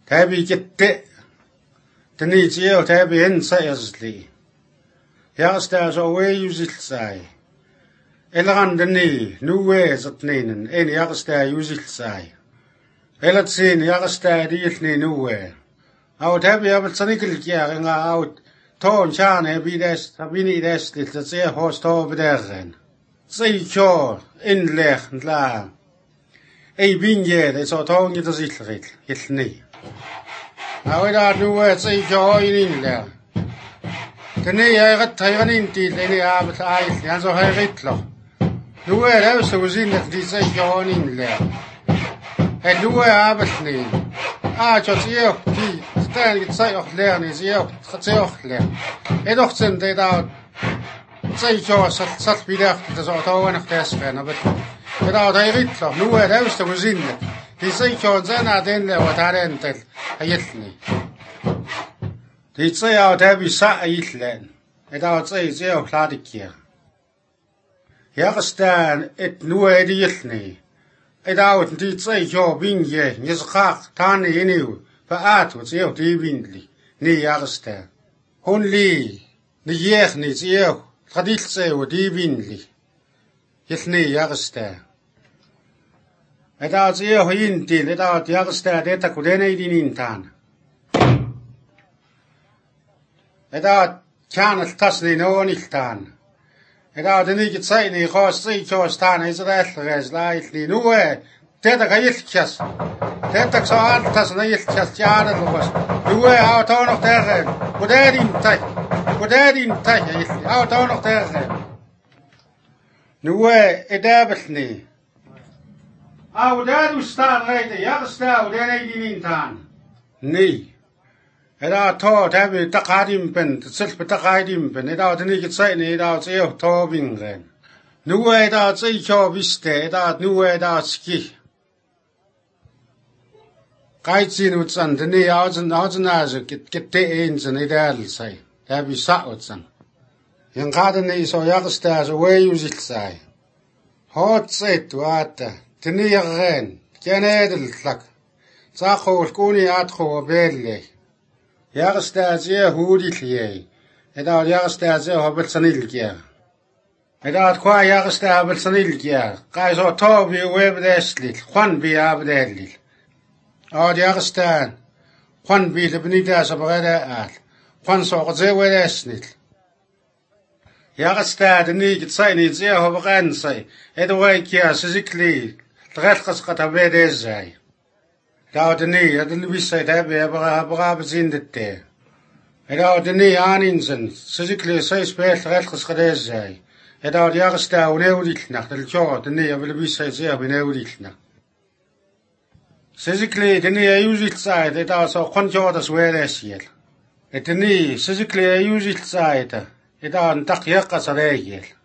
Tabi kitte. Tani tiyo tabi ensa yazli. Yaqsta so we yusilsai. Elran dani nuwe zatninen en yaqsta yusilsai. Elatsin yaqsta diilni nuwe. Out tabi abel sanikil kia nga out ton chane bides tabini des dit ze host over derren. Sei cho inleg la. Ei binje de so ton git zitrit. Hilni. Aweda nuwe sei cho inle. Tani yagat tayganin til eni abel ait yan so hayritlo. Nuwe lewse wuzin di sei cho inle. En nuwe abelni. Cho tiyo ki stel sei och lerni tiyo sei och ler. Doch sind de da sei cho sat bidacht de so tawen of desfen aber. Da hayritlo nuwe lewse wuzin. Die sei cho zana den le watarentel ayitni. Die sei out have sa ayitlen. Da sei sehr kladik. Yagstan et nuwe ayitni. Out die sei cho binje nis khak tan iniu. Paat wat sei die windli. Ni yagstan. Honli ni yech ni sei tradil sei die windli. Yitni yagstan. Eda zie hoin til eda tiagsta deta kudene idinin tan. Eda kanal tasni no niltan. Eda deni gitsai ni khosi chostan Israel rezlaitli nuwe deta kayilchas. Deta saal tasni yilchas jana lubas. Nuwe auto noch terren. Kudedin tay yilchi auto noch terren. Nuwe edabelni. Dad staan rijden, ja, staan, daar rijden niet aan. Nee. En dat hebben we takadim ben, het zelf takadim ben. En dat niet het zijn, en dat is heel tobingen. Nu is dat zeker wiste, dat nu is dat ski. Kijk zien hoe het zijn, de nee, als het te eens en ideaal zijn. Dat hebben we zat zijn. En gaat het niet zo, ja, staan, zo waar je ziet zijn. Hoort zit, water. Tenieren, kenedeltlak. Zachol kuni atcho belle. Yarsta zeer hoeditlie. Dat yarsta zeer habelsanilkia. Dat kwa yarsta habelsanilkia. Kai zo tobi webdeslit. Juan bi abdelil. Yarsta. Juan bi de benita sabreda al. Juan so ze wedesnit. Yarsta de niet het zijn niet zeer hoberan sei. Edwaikia sizikli. Trefkas katabede zei. Dat de nee, dat de wissheid hebben braaf zin de te. Dat de nee aaninzen, sizikli sei speel trefkas kadeze zei. Dat jaarsta uneudit nach de jo de nee wil wissheid zeer uneudit nach. Sizikli de nee usit zei, dat zo konjo das wele siel. De nee sizikli usit zei, dat een tak jakas regel.